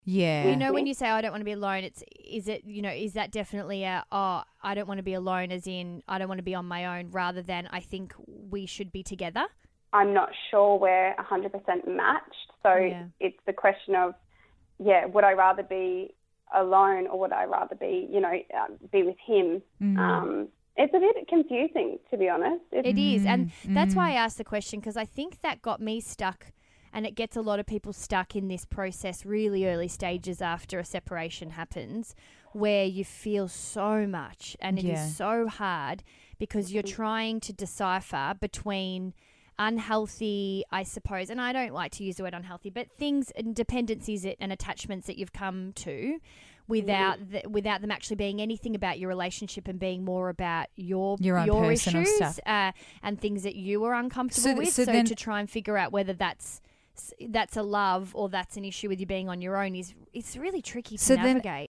Yeah. You know, when you say, I don't want to be alone, is that definitely I don't want to be alone, as in I don't want to be on my own, rather than I think we should be together? I'm not sure we're 100% matched. So it's the question of, would I rather be alone or would I rather be, be with him? It's a bit confusing, to be honest. It is. And that's why I asked the question, because I think that got me stuck, and it gets a lot of people stuck in this process really early stages after a separation happens, where you feel so much and it is so hard because you're trying to decipher between unhealthy, I suppose, and I don't like to use the word unhealthy, but things and dependencies and attachments that you've come to without them actually being anything about your relationship and being more about your personal issues stuff. And things that you were uncomfortable with. So to try and figure out whether that's a love or that's an issue with you being on your own it's really tricky to navigate.